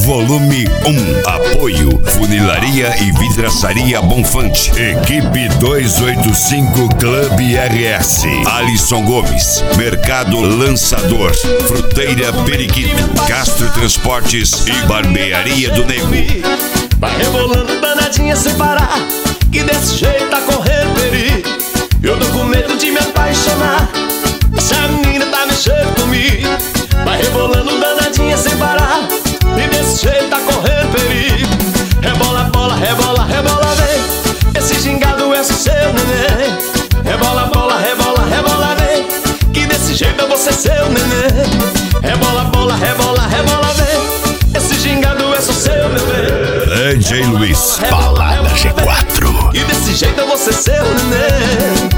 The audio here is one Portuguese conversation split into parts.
volume 1. Apoio Funilaria e Vidraçaria Bonfante. Equipe 285 Clube RS. Alisson Gomes. Mercado Lançador. Fruteira Periquito. Castro Transportes e Barbearia do Nego. Vai rebolando danadinha sem parar, que desse jeito tá correndo perigo. Eu tô com medo de me apaixonar, essa menina tá mexendo comigo. Vai rebolando danadinha sem parar, e desse jeito tá correndo perigo. Rebola, bola, rebola, rebola, vem, esse gingado é seu neném. Rebola, bola, rebola, rebola, vem, que desse jeito eu vou ser seu neném. Rebola, bola, rebola, rebola, vem, esse gingado é seu neném. DJ Luiz, Balada G4. E desse jeito eu vou ser seu neném.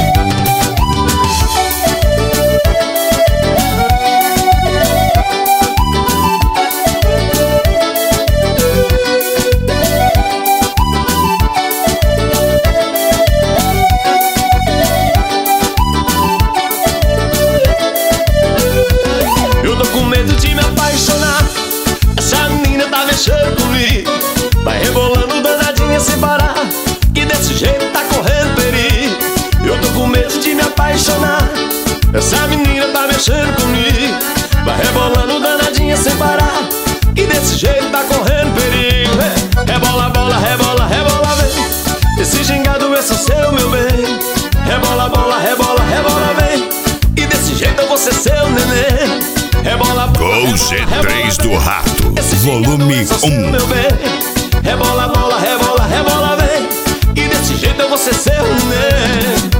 Eu tô com medo de me apaixonar, essa menina tá mexendo comigo. Vai rebolando danadinha sem parar, que desse jeito tá correndo perigo. Eu tô com medo de me apaixonar, essa menina tá mexendo comigo. Vai rebolando danadinha sem parar, que desse jeito tá correndo perigo. Rebola, bola, rebola, rebola, vem, esse gingado é só seu, meu bem. Rebola, bola, rebola, rebola, vem, e desse jeito eu vou ser seu neném. Rebola, Gol G3 do Rato, volume 1. Rebola, bola, rebola, rebola, vem, e desse jeito eu vou ser seu neném.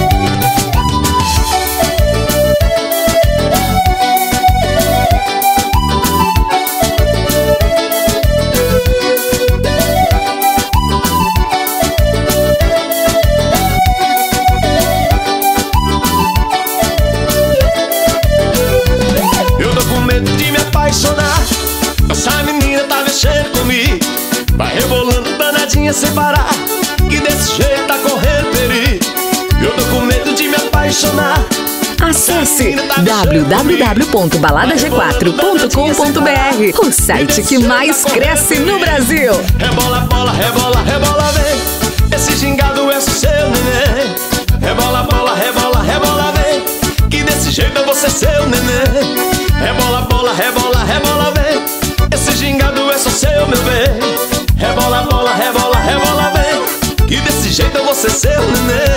Eu tô com medo de me apaixonar, essa menina tá mexendo comigo. Vai rebolando danadinha sem parar, que desse jeito tá correndo perigo. Eu tô com medo de me apaixonar. Acesse www.baladag4.com.br, o site que mais cresce no Brasil. Rebola, bola, rebola, rebola, vem, esse gingado é seu neném. Rebola, bola, rebola, rebola, vem, que desse jeito eu vou ser seu neném. Rebola, bola, rebola, rebola, vem, esse gingado é seu, meu bem. Rebola, bola, rebola, rebola, vem, que desse jeito eu vou ser seu neném.